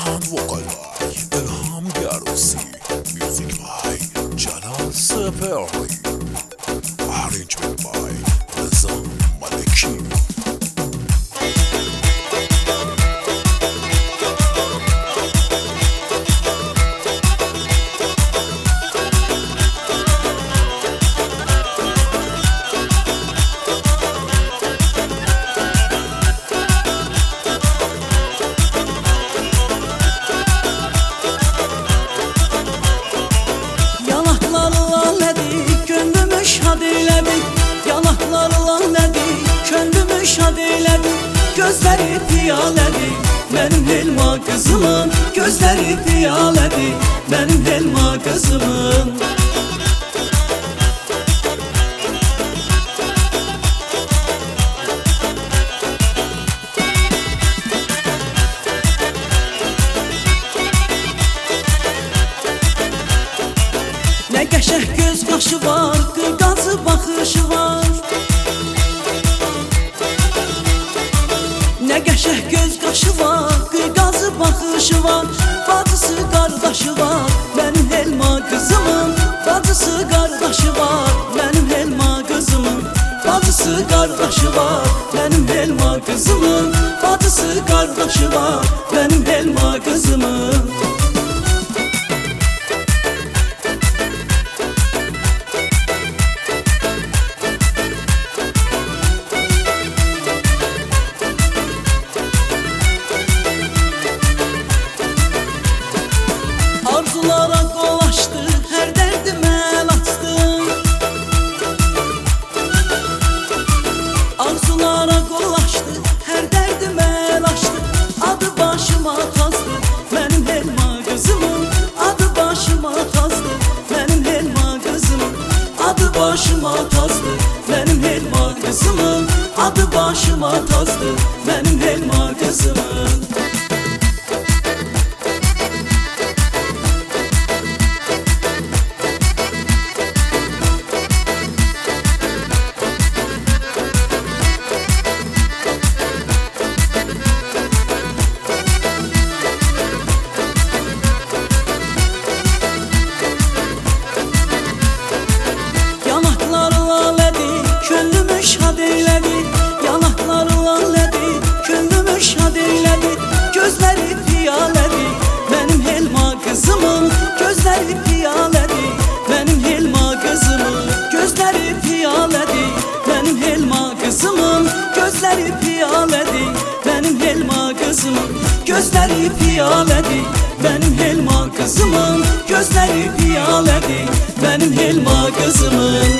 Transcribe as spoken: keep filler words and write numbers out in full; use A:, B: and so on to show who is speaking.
A: Band vokallar İlham Garusi, music by Jalal Seperi, arrangement by Rıza Maleki.
B: Gözləri piyalədir, mənim Helma qızımın. Gözləri piyalədir, mənim Helma qızımın. Nə qəşəng göz qaşı var, qırqazı baxışı var. Nə qəşəng göz qaşı var, qırqazı baxışı var. Bacısı qardaşı var, mənim Helma qızımın. Bacısı qardaşı var, mənim Helma qızımın. Bacısı qardaşı var, mənim Helma qızımın. Bacısı qardaşı var, mənim Helma qızımın. Arzulara qolaşdı, hər dərdimə əl açdım. Arzulara qolaşdı, hər dərdimə əl açdım. Adı başıma tazdı, mənim Helma qızımın. Adı başıma tazdı, mənim Helma qızımın. Adı başıma tazdı, mənim Helma qızımın. Adı başıma tazdı, mənim Helma qızımın. Gözləri piyalədir, mənim Helma qızımın. Gözləri piyalədir, mənim Helma qızımın. Gözləri piyalədir, mənim Helma qızımın. Gözləri piyalədir, mənim Helma qızımın. Gözləri piyalədir, mənim Helma qızımın.